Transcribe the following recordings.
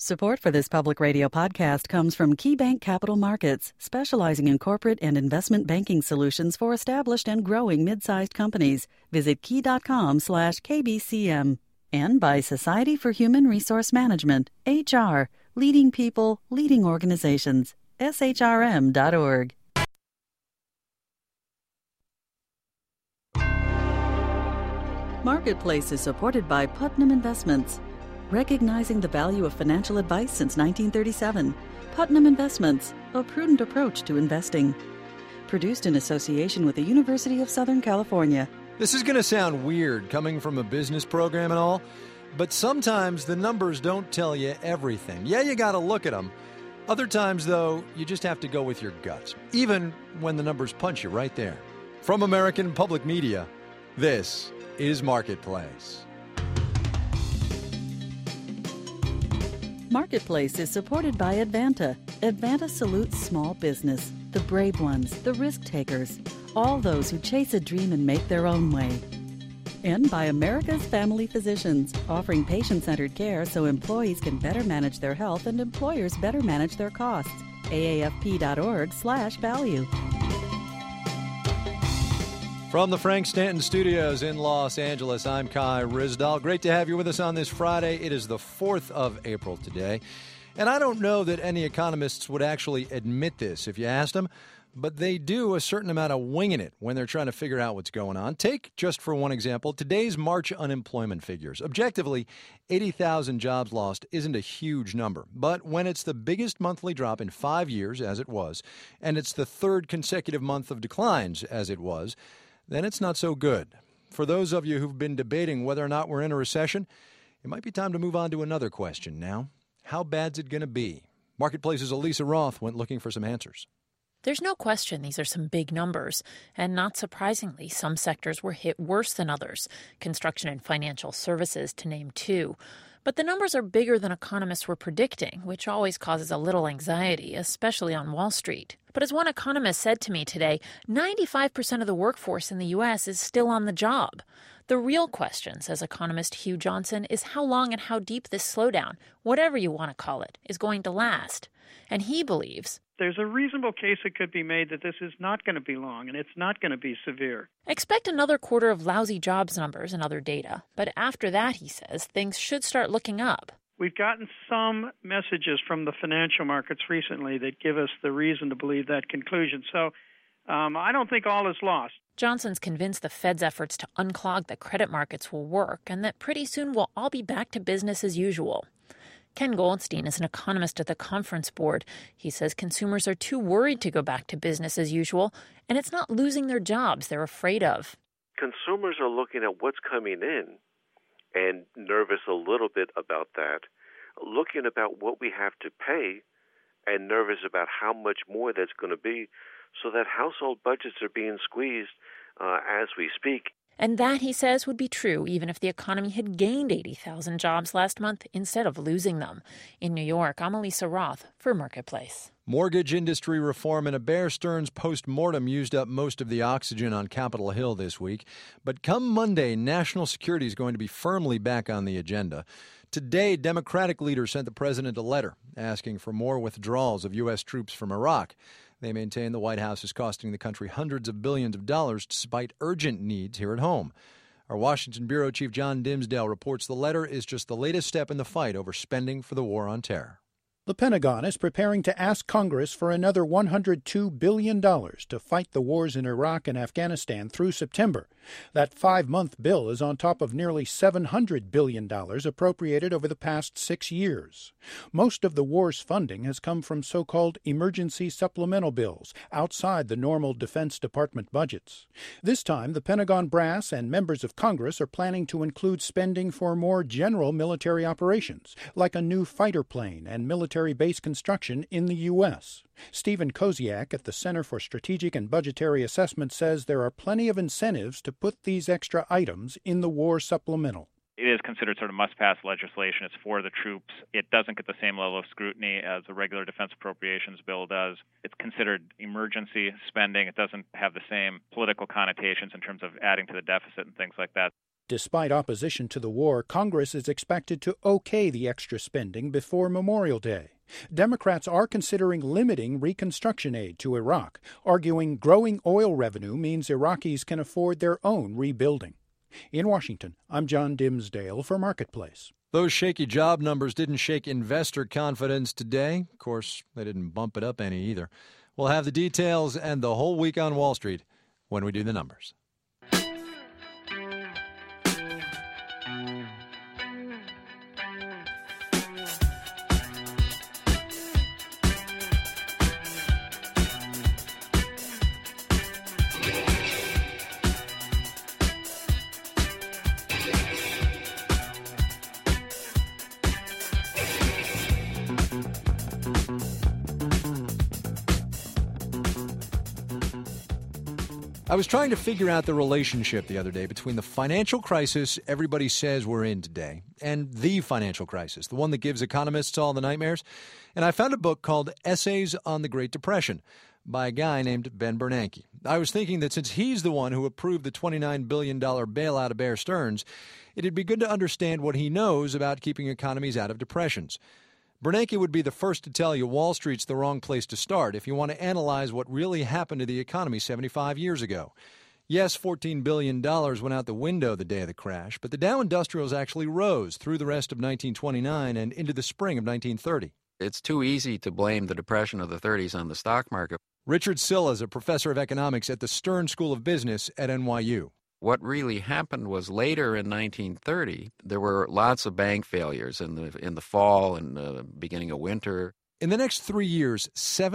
Support for this public radio podcast comes from KeyBank Capital Markets, specializing in corporate and investment banking solutions for established and growing mid-sized companies. Visit key.com/KBCM. And by Society for Human Resource Management, HR, leading people, leading organizations, shrm.org. Marketplace is supported by Putnam Investments. Recognizing the value of financial advice since 1937. Putnam Investments, a prudent approach to investing. Produced in association with the University of Southern California. This is going to sound weird coming from a business program and all, but sometimes the numbers don't tell you everything. Yeah, you got to look at them. Other times, though, you just have to go with your guts, even when the numbers punch you right there. From American Public Media, this is Marketplace. Marketplace is supported by Advanta. Advanta salutes small business, the brave ones, the risk takers, all those who chase a dream and make their own way. And by America's Family Physicians, offering patient-centered care so employees can better manage their health and employers better manage their costs. AAFP.org/value. From the Frank Stanton Studios in Los Angeles, I'm Kai Ryssdal. Great to have you with us on this Friday. It is the 4th of April today. And I don't know that any economists would actually admit this if you asked them, but they do a certain amount of winging it when they're trying to figure out what's going on. Take, just for one example, today's March unemployment figures. Objectively, 80,000 jobs lost isn't a huge number. But when it's the biggest monthly drop in 5 years, as it was, and it's the third consecutive month of declines, as it was, then it's not so good. For those of you who've been debating whether or not we're in a recession, it might be time to move on to another question now. How bad's it going to be? Marketplace's Elisa Roth went looking for some answers. There's no question these are some big numbers, and not surprisingly, some sectors were hit worse than others, construction and financial services to name two. But the numbers are bigger than economists were predicting, which always causes a little anxiety, especially on Wall Street. But as one economist said to me today, 95% of the workforce in the U.S. is still on the job. The real question, says economist Hugh Johnson, is how long and how deep this slowdown, whatever you want to call it, is going to last. And he believes there's a reasonable case it could be made that this is not going to be long and it's not going to be severe. Expect another quarter of lousy jobs numbers and other data. But after that, he says, things should start looking up. We've gotten some messages from the financial markets recently that give us the reason to believe that conclusion. So I don't think all is lost. Johnson's convinced the Fed's efforts to unclog the credit markets will work and that pretty soon we'll all be back to business as usual. Ken Goldstein is an economist at the Conference Board. He says consumers are too worried to go back to business as usual, and it's not losing their jobs they're afraid of. Consumers are looking at what's coming in and nervous a little bit about that, looking about what we have to pay and nervous about how much more that's going to be, so that household budgets are being squeezed as we speak. And that, he says, would be true even if the economy had gained 80,000 jobs last month instead of losing them. In New York, I'm Elisa Roth for Marketplace. Mortgage industry reform and a Bear Stearns post-mortem used up most of the oxygen on Capitol Hill this week. But come Monday, national security is going to be firmly back on the agenda. Today, Democratic leaders sent the president a letter asking for more withdrawals of U.S. troops from Iraq. They maintain the White House is costing the country hundreds of billions of dollars despite urgent needs here at home. Our Washington bureau chief John Dimsdale reports the letter is just the latest step in the fight over spending for the war on terror. The Pentagon is preparing to ask Congress for another $102 billion to fight the wars in Iraq and Afghanistan through September. That 5-month bill is on top of nearly $700 billion appropriated over the past 6 years. Most of the war's funding has come from so-called emergency supplemental bills outside the normal Defense Department budgets. This time, the Pentagon brass and members of Congress are planning to include spending for more general military operations, like a new fighter plane and military base construction in the U.S. Stephen Koziak at the Center for Strategic and Budgetary Assessment says there are plenty of incentives to put these extra items in the war supplemental. It is considered sort of must-pass legislation. It's for the troops. It doesn't get the same level of scrutiny as a regular defense appropriations bill does. It's considered emergency spending. It doesn't have the same political connotations in terms of adding to the deficit and things like that. Despite opposition to the war, Congress is expected to okay the extra spending before Memorial Day. Democrats are considering limiting reconstruction aid to Iraq, arguing growing oil revenue means Iraqis can afford their own rebuilding. In Washington, I'm John Dimsdale for Marketplace. Those shaky job numbers didn't shake investor confidence today. Of course, they didn't bump it up any either. We'll have the details and the whole week on Wall Street when we do the numbers. I was trying to figure out the relationship the other day between the financial crisis everybody says we're in today and the financial crisis, the one that gives economists all the nightmares. And I found a book called Essays on the Great Depression by a guy named Ben Bernanke. I was thinking that since he's the one who approved the $29 billion bailout of Bear Stearns, it'd be good to understand what he knows about keeping economies out of depressions. Bernanke would be the first to tell you Wall Street's the wrong place to start if you want to analyze what really happened to the economy 75 years ago. Yes, $14 billion went out the window the day of the crash, but the Dow Industrials actually rose through the rest of 1929 and into the spring of 1930. It's too easy to blame the depression of the 30s on the stock market. Richard Silla is a professor of economics at the Stern School of Business at NYU. What really happened was later in 1930, there were lots of bank failures in the fall and the beginning of winter. In the next 3 years,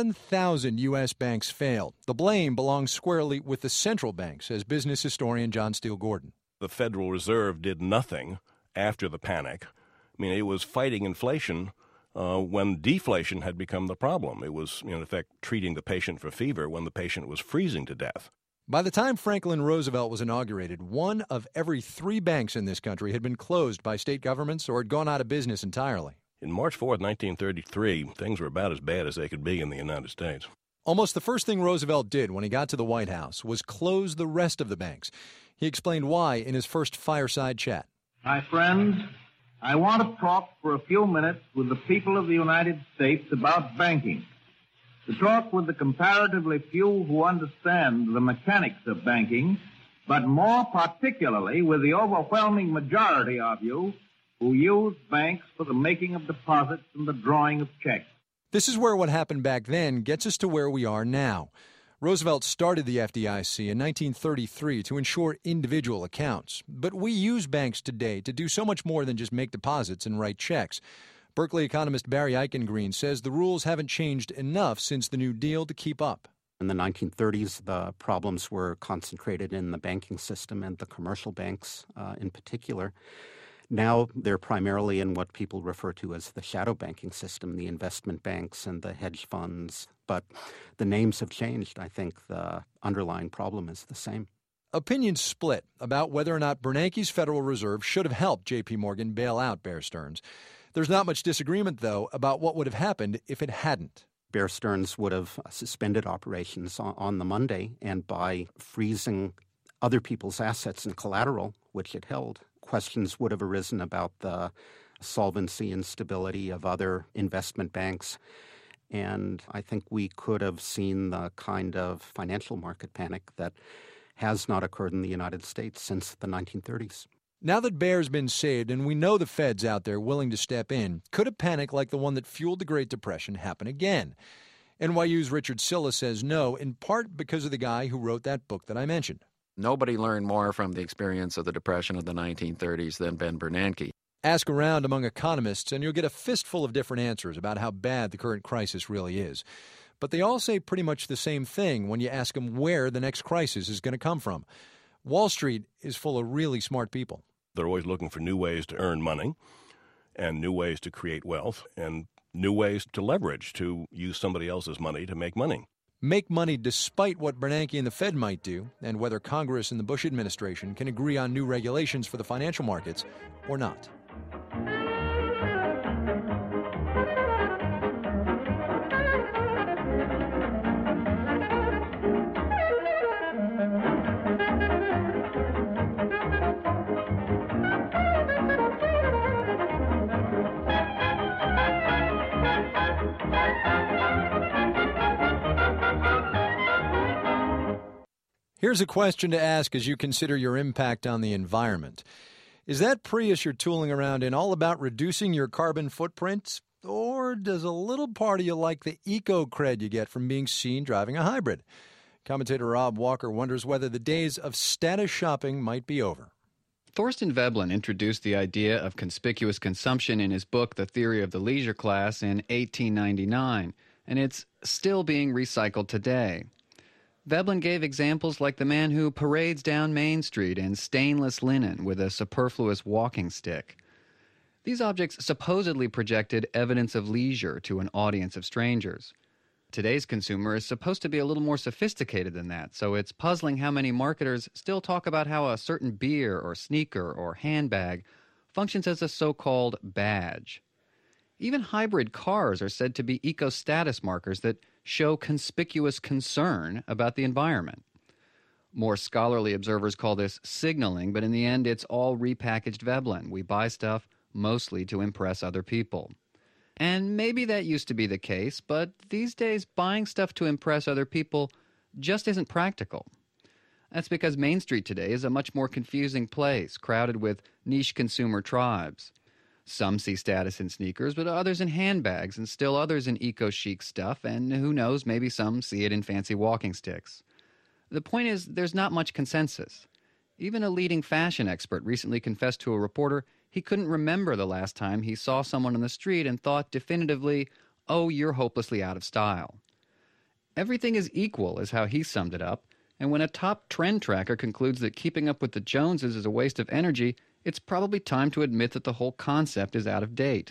7,000 U.S. banks failed. The blame belongs squarely with the central bank, says business historian John Steele Gordon. The Federal Reserve did nothing after the panic. I mean, it was fighting inflation when deflation had become the problem. It was, in effect, treating the patient for fever when the patient was freezing to death. By the time Franklin Roosevelt was inaugurated, 1 of every 3 banks in this country had been closed by state governments or had gone out of business entirely. In March 4th, 1933, things were about as bad as they could be in the United States. Almost the first thing Roosevelt did when he got to the White House was close the rest of the banks. He explained why in his first fireside chat. My friends, I want to talk for a few minutes with the people of the United States about banking. To talk with the comparatively few who understand the mechanics of banking, but more particularly with the overwhelming majority of you who use banks for the making of deposits and the drawing of checks. This is where what happened back then gets us to where we are now. Roosevelt started the FDIC in 1933 to ensure individual accounts, but we use banks today to do so much more than just make deposits and write checks. Berkeley economist Barry Eichengreen says the rules haven't changed enough since the New Deal to keep up. In the 1930s, the problems were concentrated in the banking system and the commercial banks in particular. Now they're primarily in what people refer to as the shadow banking system, the investment banks and the hedge funds. But the names have changed. I think the underlying problem is the same. Opinions split about whether or not Bernanke's Federal Reserve should have helped J.P. Morgan bail out Bear Stearns. There's not much disagreement, though, about what would have happened if it hadn't. Bear Stearns would have suspended operations on the Monday, and by freezing other people's assets and collateral, which it held, questions would have arisen about the solvency and stability of other investment banks. And I think we could have seen the kind of financial market panic that has not occurred in the United States since the 1930s. Now that Bear's been saved and we know the Fed's out there willing to step in, could a panic like the one that fueled the Great Depression happen again? NYU's Richard Silla says no, in part because of the guy who wrote that book that I mentioned. Nobody learned more from the experience of the Depression of the 1930s than Ben Bernanke. Ask around among economists and you'll get a fistful of different answers about how bad the current crisis really is. But they all say pretty much the same thing when you ask them where the next crisis is going to come from. Wall Street is full of really smart people. They're always looking for new ways to earn money and new ways to create wealth and new ways to leverage, to use somebody else's money to make money. Make money despite what Bernanke and the Fed might do, and whether Congress and the Bush administration can agree on new regulations for the financial markets or not. Here's a question to ask as you consider your impact on the environment. Is that Prius you're tooling around in all about reducing your carbon footprint? Or does a little part of you like the eco-cred you get from being seen driving a hybrid? Commentator Rob Walker wonders whether the days of status shopping might be over. Thorstein Veblen introduced the idea of conspicuous consumption in his book, The Theory of the Leisure Class, in 1899, and it's still being recycled today. Veblen gave examples like the man who parades down Main Street in stainless linen with a superfluous walking stick. These objects supposedly projected evidence of leisure to an audience of strangers. Today's consumer is supposed to be a little more sophisticated than that, so it's puzzling how many marketers still talk about how a certain beer or sneaker or handbag functions as a so-called badge. Even hybrid cars are said to be eco-status markers that show conspicuous concern about the environment. More scholarly observers call this signaling, but in the end it's all repackaged Veblen. We buy stuff mostly to impress other people. And maybe that used to be the case, but these days buying stuff to impress other people just isn't practical. That's because Main Street today is a much more confusing place, crowded with niche consumer tribes. Some see status in sneakers, but others in handbags, and still others in eco-chic stuff, and who knows, maybe some see it in fancy walking sticks. The point is, there's not much consensus. Even a leading fashion expert recently confessed to a reporter he couldn't remember the last time he saw someone on the street and thought definitively, "Oh, you're hopelessly out of style." Everything is equal, is how he summed it up, and when a top trend tracker concludes that keeping up with the Joneses is a waste of energy, it's probably time to admit that the whole concept is out of date.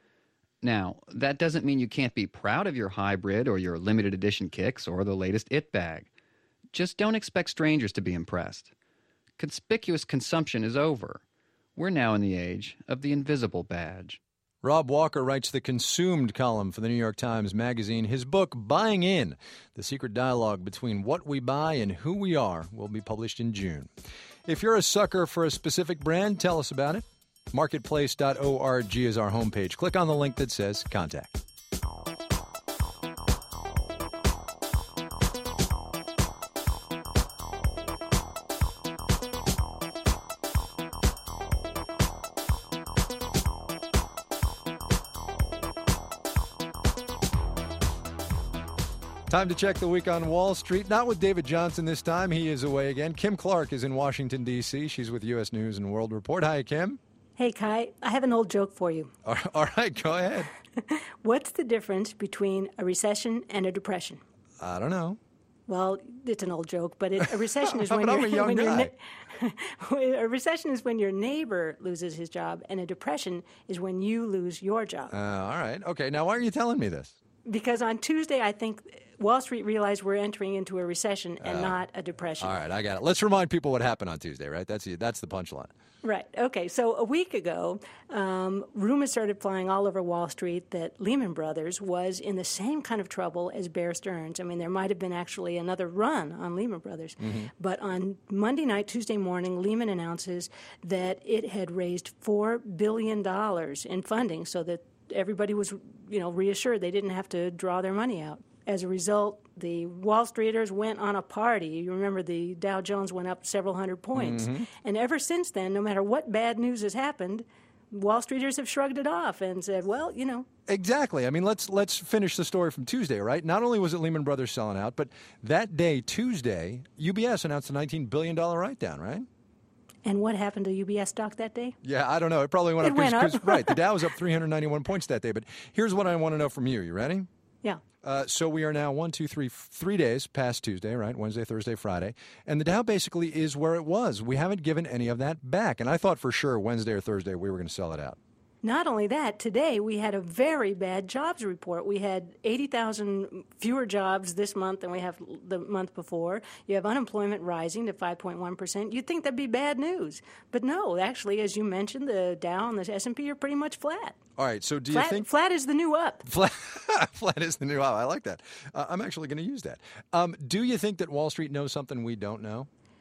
Now, that doesn't mean you can't be proud of your hybrid or your limited edition kicks or the latest It bag. Just don't expect strangers to be impressed. Conspicuous consumption is over. We're now in the age of the invisible badge. Rob Walker writes the Consumed column for the New York Times Magazine. His book, Buying In, The Secret Dialogue Between What We Buy and Who We Are, will be published in June. If you're a sucker for a specific brand, tell us about it. Marketplace.org is our homepage. Click on the link that says Contact. Time to check the week on Wall Street. Not with David Johnson this time. He is away again. Kim Clark is in Washington, D.C. She's with U.S. News and World Report. Hi, Kim. Hey, Kai. I have an old joke for you. All right, go ahead. What's the difference between a recession and a depression? I don't know. Well, it's an old joke, but a recession is when I'm a young guy. A recession is when your neighbor loses his job, and a depression is when you lose your job. All right. Okay. Now, why are you telling me this? Because on Tuesday, I think Wall Street realized we're entering into a recession and not a depression. All right, I got it. Let's remind people what happened on Tuesday, right? That's the punchline. Right. Okay. So a week ago, rumors started flying all over Wall Street that Lehman Brothers was in the same kind of trouble as Bear Stearns. I mean, there might have been actually another run on Lehman Brothers. Mm-hmm. But on Monday night, Tuesday morning, Lehman announces that it had raised $4 billion in funding so that everybody was, reassured they didn't have to draw their money out. As a result, the Wall Streeters went on a party. You remember the Dow Jones went up several hundred points. Mm-hmm. And ever since then, no matter what bad news has happened, Wall Streeters have shrugged it off and said, well, Exactly. I mean, let's finish the story from Tuesday, right? Not only was it Lehman Brothers selling out, but that day, Tuesday, UBS announced a $19 billion write-down, right? And what happened to UBS stock that day? Yeah, I don't know. It probably went up. Right, the Dow was up 391 points that day. But here's what I want to know from you. You ready? Yeah. So we are now 3 days past Tuesday, right? Wednesday, Thursday, Friday. And the Dow basically is where it was. We haven't given any of that back. And I thought for sure Wednesday or Thursday we were going to sell it out. Not only that, today we had a very bad jobs report. We had 80,000 fewer jobs this month than we have the month before. You have unemployment rising to 5.1%. You'd think that'd be bad news. But no, actually, as you mentioned, the Dow and the S&P are pretty much flat. All right, so do you think... Flat is the new up. Flat is the new up. I like that. I'm actually going to use that. Do you think that Wall Street knows something we don't know?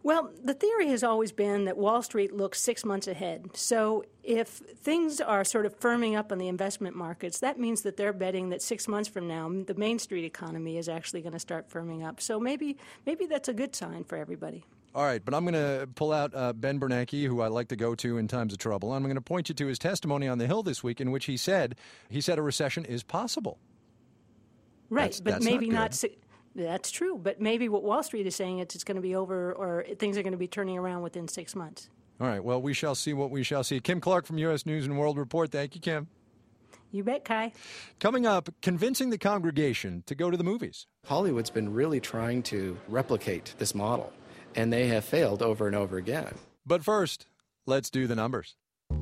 Well, the theory has always been that Wall Street looks 6 months ahead. So if things are sort of firming up on the investment markets, that means that they're betting that 6 months from now, the Main Street economy is actually going to start firming up. So maybe that's a good sign for everybody. All right, but I'm going to pull out Ben Bernanke, who I like to go to in times of trouble. I'm going to point you to his testimony on the Hill this week in which he said a recession is possible. Right, but maybe not. That's true, but maybe what Wall Street is saying it's going to be over, or things are going to be turning around within 6 months. All right, well, we shall see what we shall see. Kim Clark from U.S. News and World Report. Thank you, Kim. You bet, Kai. Coming up, convincing the congregation to go to the movies. Hollywood's been really trying to replicate this model, and they have failed over and over again. But first, let's do the numbers.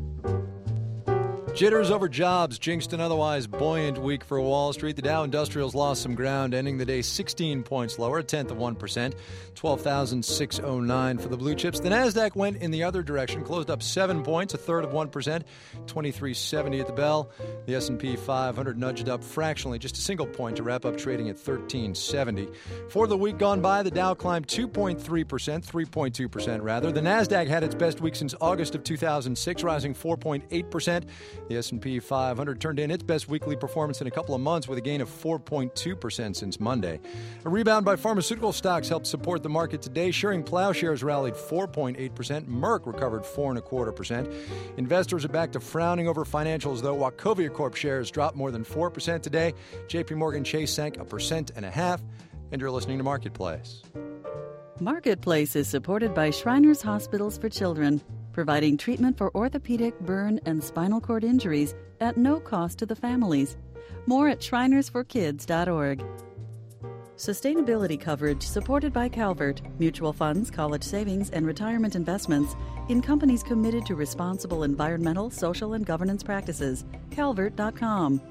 Jitters over jobs jinxed an otherwise buoyant week for Wall Street. The Dow Industrials lost some ground, ending the day 16 points lower, a tenth of 1%, 12,609 for the blue chips. The Nasdaq went in the other direction, closed up 7 points, a third of 1%, 2370 at the bell. The S&P 500 nudged up fractionally, just a single point to wrap up trading at 1370. For the week gone by, the Dow climbed 2.3%, 3.2% rather. The Nasdaq had its best week since August of 2006, rising 4.8%. The S&P 500 turned in its best weekly performance in a couple of months with a gain of 4.2% since Monday. A rebound by pharmaceutical stocks helped support the market today. Schering Plowshares rallied 4.8%. Merck recovered 4.25%. Investors are back to frowning over financials, though. Wachovia Corp shares dropped more than 4% today. J.P. Morgan Chase sank 1.5%. And you're listening to Marketplace. Marketplace is supported by Shriners Hospitals for Children, providing treatment for orthopedic, burn, and spinal cord injuries at no cost to the families. More at shrinersforkids.org. Sustainability coverage supported by Calvert, mutual funds, college savings, and retirement investments in companies committed to responsible environmental, social, and governance practices. Calvert.com.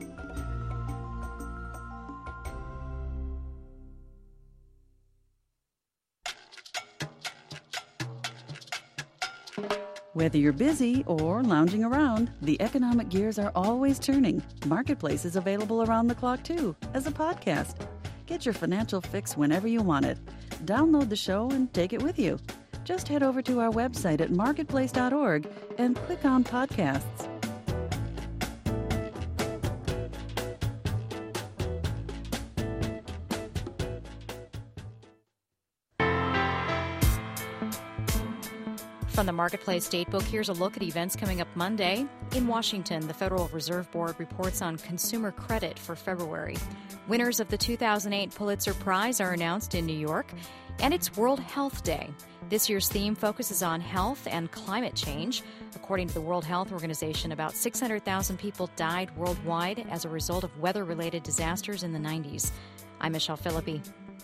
Whether you're busy or lounging around, the economic gears are always turning. Marketplace is available around the clock, too, as a podcast. Get your financial fix whenever you want it. Download the show and take it with you. Just head over to our website at marketplace.org and click on podcasts. From the Marketplace Datebook, here's a look at events coming up Monday. In Washington, the Federal Reserve Board reports on consumer credit for February. Winners of the 2008 Pulitzer Prize are announced in New York, and it's World Health Day. This year's theme focuses on health and climate change. According to the World Health Organization, about 600,000 people died worldwide as a result of weather-related disasters in the 90s. I'm Michelle Philippi.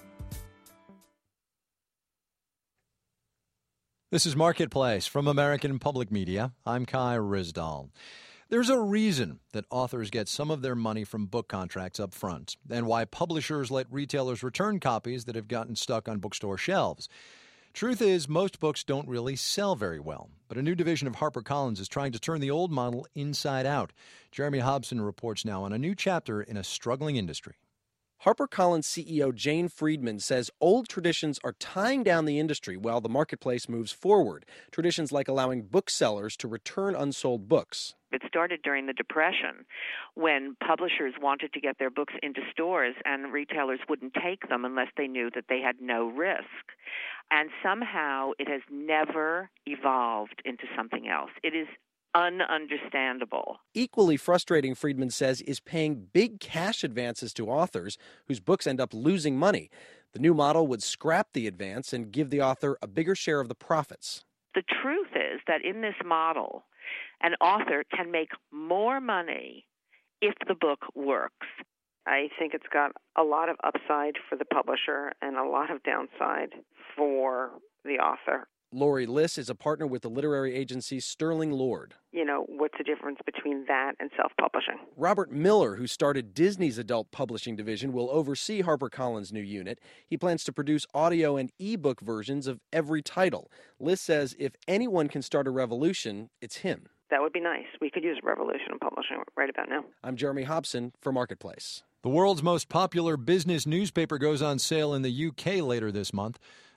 This is Marketplace from American Public Media. I'm Kai Ryssdal. There's a reason that authors get some of their money from book contracts up front, and why publishers let retailers return copies that have gotten stuck on bookstore shelves. Truth is, most books don't really sell very well, but a new division of HarperCollins is trying to turn the old model inside out. Jeremy Hobson reports now on a new chapter in a struggling industry. HarperCollins CEO Jane Friedman says old traditions are tying down the industry while the marketplace moves forward. Traditions like allowing booksellers to return unsold books. It started during the Depression when publishers wanted to get their books into stores and retailers wouldn't take them unless they knew that they had no risk. And somehow it has never evolved into something else. It is ununderstandable. Equally frustrating, Friedman says, is paying big cash advances to authors whose books end up losing money. The new model would scrap the advance and give the author a bigger share of the profits. The truth is that in this model, an author can make more money if the book works. I think it's got a lot of upside for the publisher and a lot of downside for the author. Lori Liss is a partner with the literary agency Sterling Lord. What's the difference between that and self-publishing? Robert Miller, who started Disney's adult publishing division, will oversee HarperCollins' new unit. He plans to produce audio and ebook versions of every title. Liss says if anyone can start a revolution, it's him. That would be nice. We could use a revolution in publishing right about now. I'm Jeremy Hobson for Marketplace. The world's most popular business newspaper goes on sale in the UK later this month.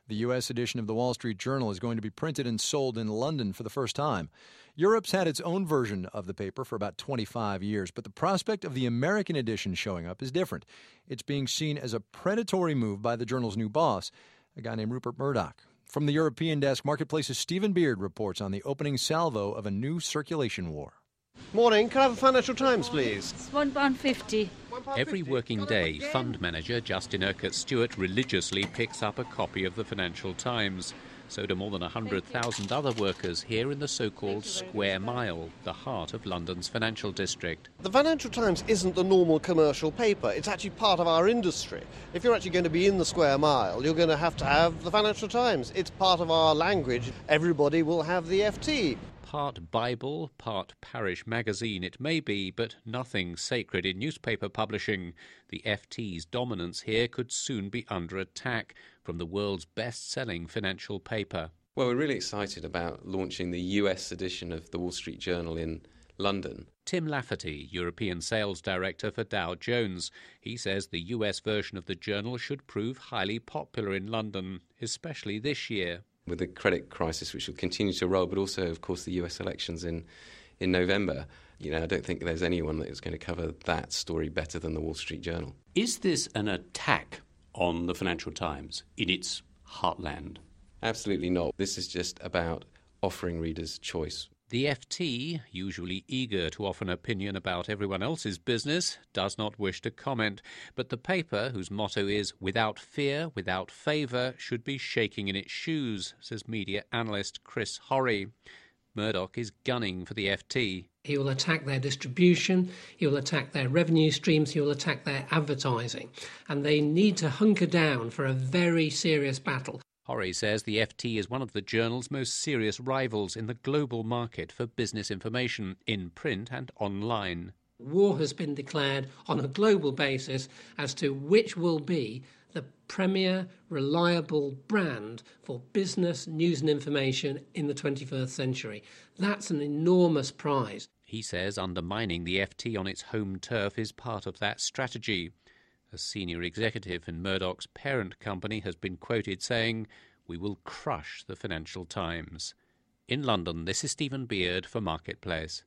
The U.S. edition of the Wall Street Journal is going to be printed and sold in London for the first time. Europe's had its own version of the paper for about 25 years, but the prospect of the American edition showing up is different. It's being seen as a predatory move by the journal's new boss, a guy named Rupert Murdoch. From the European desk, Marketplace's Stephen Beard reports on the opening salvo of a new circulation war. Morning, can I have a Financial Times, please? It's £1.50. Every working day, fund manager Justin Urquhart-Stewart religiously picks up a copy of the Financial Times. So do more than 100,000 other workers here in the so-called Square Mile, the heart of London's financial district. The Financial Times isn't the normal commercial paper. It's actually part of our industry. If you're actually going to be in the Square Mile, you're going to have the Financial Times. It's part of our language. Everybody will have the FT. Part Bible, part parish magazine it may be, but nothing sacred in newspaper publishing. The FT's dominance here could soon be under attack from the world's best-selling financial paper. Well, we're really excited about launching the US edition of the Wall Street Journal in London. Tim Lafferty, European Sales Director for Dow Jones. He says the US version of the journal should prove highly popular in London, especially this year. With the credit crisis, which will continue to roll, but also, of course, the US elections in November. I don't think there's anyone that is going to cover that story better than the Wall Street Journal. Is this an attack on the Financial Times in its heartland? Absolutely not. This is just about offering readers choice. The FT, usually eager to offer an opinion about everyone else's business, does not wish to comment. But the paper, whose motto is "Without fear, without favour," should be shaking in its shoes, says media analyst Chris Horry. Murdoch is gunning for the FT. He will attack their distribution, he will attack their revenue streams, he will attack their advertising. And they need to hunker down for a very serious battle. Horry says the FT is one of the journal's most serious rivals in the global market for business information, in print and online. War has been declared on a global basis as to which will be the premier, reliable brand for business, news and information in the 21st century. That's an enormous prize. He says undermining the FT on its home turf is part of that strategy. A senior executive in Murdoch's parent company has been quoted saying, "We will crush the Financial Times." In London, this is Stephen Beard for Marketplace.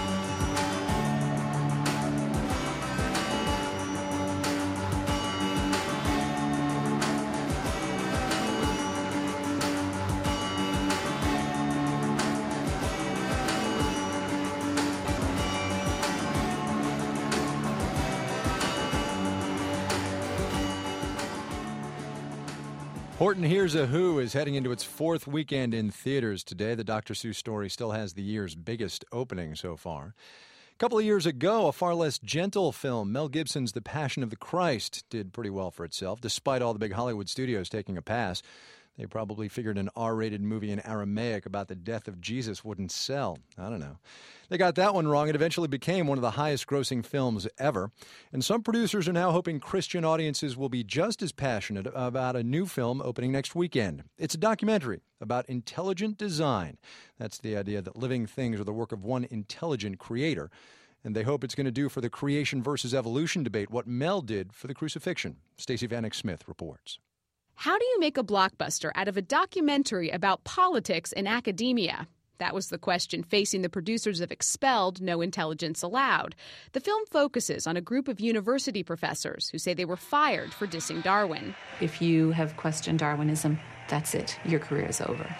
Horton Hears a Who is heading into its fourth weekend in theaters today. The Dr. Seuss story still has the year's biggest opening so far. A couple of years ago, a far less gentle film, Mel Gibson's The Passion of the Christ, did pretty well for itself, despite all the big Hollywood studios taking a pass. They probably figured an R-rated movie in Aramaic about the death of Jesus wouldn't sell. I don't know. They got that one wrong. It eventually became one of the highest-grossing films ever. And some producers are now hoping Christian audiences will be just as passionate about a new film opening next weekend. It's a documentary about intelligent design. That's the idea that living things are the work of one intelligent creator. And they hope it's going to do for the creation versus evolution debate what Mel did for the crucifixion. Stacey Vanek Smith reports. How do you make a blockbuster out of a documentary about politics in academia? That was the question facing the producers of Expelled, No Intelligence Allowed. The film focuses on a group of university professors who say they were fired for dissing Darwin. If you have questioned Darwinism, that's it. Your career is over.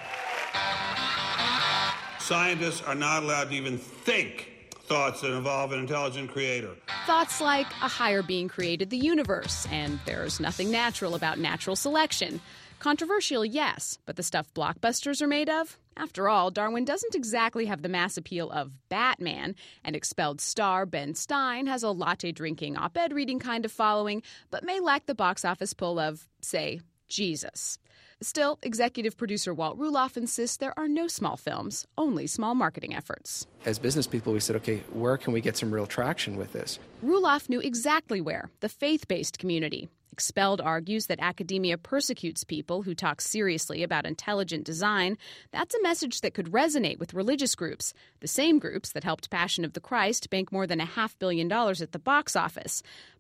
Scientists are not allowed to even think thoughts that involve an intelligent creator. Thoughts like a higher being created the universe, and there's nothing natural about natural selection. Controversial, yes, but the stuff blockbusters are made of? After all, Darwin doesn't exactly have the mass appeal of Batman, and Expelled star Ben Stein has a latte-drinking, op-ed reading kind of following, but may lack the box office pull of, say, Jesus. Still, executive producer Walt Ruloff insists there are no small films, only small marketing efforts. As business people, we said, okay, where can we get some real traction with this? Ruloff knew exactly where, the faith-based community. Expelled argues that academia persecutes people who talk seriously about intelligent design. That's a message that could resonate with religious groups, the same groups that helped Passion of the Christ bank more than $500 million at the box office.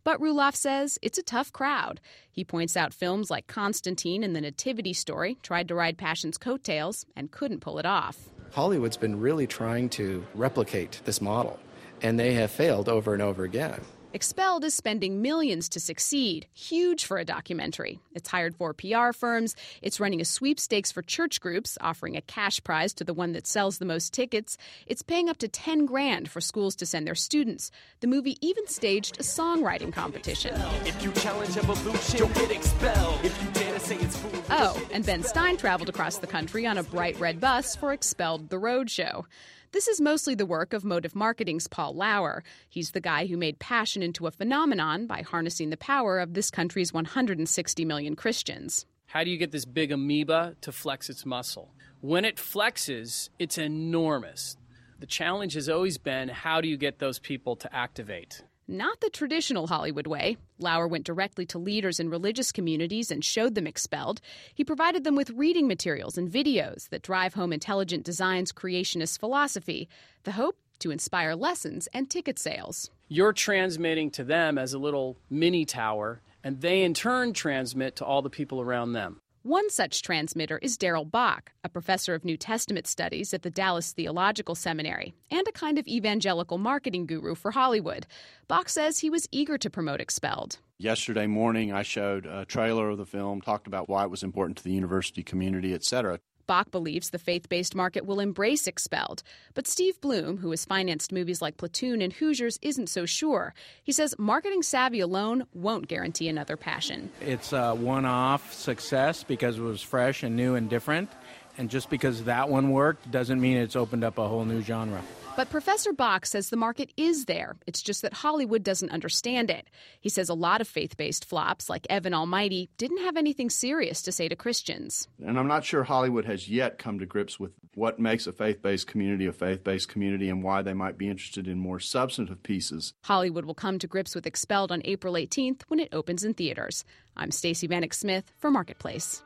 But Ruloff says it's a tough crowd. He points out films like Constantine and The Nativity Story tried to ride Passion's coattails and couldn't pull it off. Hollywood's been really trying to replicate this model, and they have failed over and over again. Expelled is spending millions to succeed, huge for a documentary. It's hired 4 PR firms. It's running a sweepstakes for church groups, offering a cash prize to the one that sells the most tickets. It's paying up to $10,000 for schools to send their students. The movie even staged a songwriting competition. If you challenge evolution, you'll get expelled. If you dare to say it's foolish. Oh, and Ben Stein traveled across the country on a bright red bus for Expelled the Roadshow. This is mostly the work of Motive Marketing's Paul Lauer. He's the guy who made Passion into a phenomenon by harnessing the power of this country's 160 million Christians. How do you get this big amoeba to flex its muscle? When it flexes, it's enormous. The challenge has always been, how do you get those people to activate? Not the traditional Hollywood way. Lauer went directly to leaders in religious communities and showed them Expelled. He provided them with reading materials and videos that drive home Intelligent Design's creationist philosophy. The hope? To inspire lessons and ticket sales. You're transmitting to them as a little mini tower, and they in turn transmit to all the people around them. One such transmitter is Darrell Bock, a professor of New Testament studies at the Dallas Theological Seminary and a kind of evangelical marketing guru for Hollywood. Bock says he was eager to promote Expelled. Yesterday morning, I showed a trailer of the film, talked about why it was important to the university community, etc. Bock believes the faith-based market will embrace Expelled. But Steve Bloom, who has financed movies like Platoon and Hoosiers, isn't so sure. He says marketing savvy alone won't guarantee another Passion. It's a one-off success because it was fresh and new and different. And just because that one worked doesn't mean it's opened up a whole new genre. But Professor Bock says the market is there. It's just that Hollywood doesn't understand it. He says a lot of faith-based flops, like Evan Almighty, didn't have anything serious to say to Christians. And I'm not sure Hollywood has yet come to grips with what makes a faith-based community and why they might be interested in more substantive pieces. Hollywood will come to grips with Expelled on April 18th when it opens in theaters. I'm Stacey Vanek Smith for Marketplace.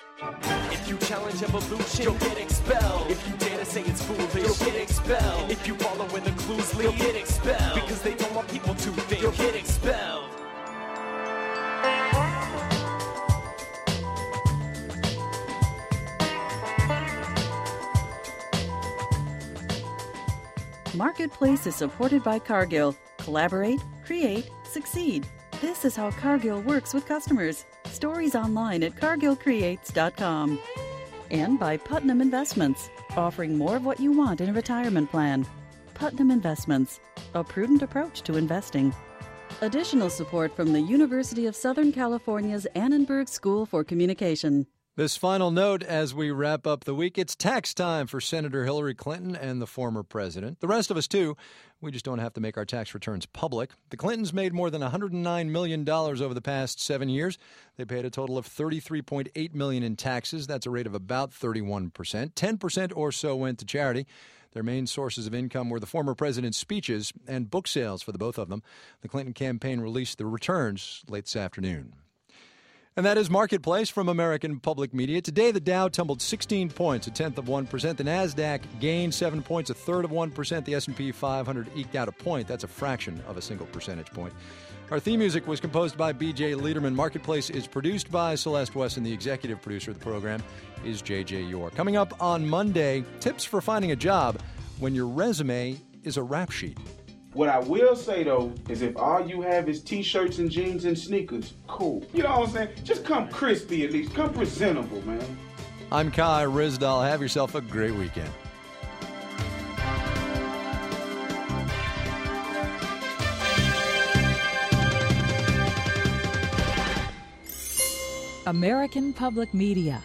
If you challenge evolution, you'll get expelled. If you dare to say it's foolish, you'll get expelled. If you follow where the clues lead, you'll get expelled. Because they don't want people to think, you'll get expelled. Marketplace is supported by Cargill. Collaborate, create, succeed. This is how Cargill works with customers. Stories online at cargillcreates.com. And by Putnam Investments, offering more of what you want in a retirement plan. Putnam Investments, a prudent approach to investing. Additional support from the University of Southern California's Annenberg School for Communication. This final note as we wrap up the week, it's tax time for Senator Hillary Clinton and the former president. The rest of us, too. We just don't have to make our tax returns public. The Clintons made more than $109 million over the past 7 years. They paid a total of $33.8 million in taxes. That's a rate of about 31%. 10% or so went to charity. Their main sources of income were the former president's speeches and book sales for the both of them. The Clinton campaign released the returns late this afternoon. And that is Marketplace from American Public Media. Today, the Dow tumbled 16 points, a tenth of 1%. The NASDAQ gained 7 points, a third of 1%. The S&P 500 eked out a point. That's a fraction of a single percentage point. Our theme music was composed by B.J. Liederman. Marketplace is produced by Celeste Wesson. The executive producer of the program is J.J. York. Coming up on Monday, tips for finding a job when your resume is a rap sheet. What I will say, though, is if all you have is T-shirts and jeans and sneakers, cool. You know what I'm saying? Just come crispy at least. Come presentable, man. I'm Kai Ryssdal. Have yourself a great weekend. American Public Media.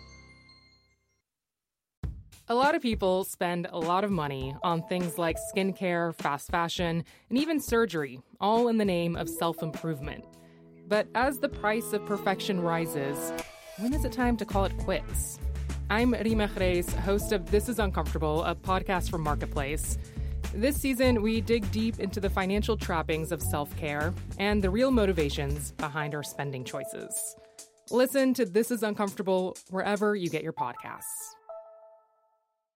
A lot of people spend a lot of money on things like skincare, fast fashion, and even surgery, all in the name of self-improvement. But as the price of perfection rises, when is it time to call it quits? I'm Rima Jerez, host of This is Uncomfortable, a podcast from Marketplace. This season, we dig deep into the financial trappings of self-care and the real motivations behind our spending choices. Listen to This is Uncomfortable wherever you get your podcasts.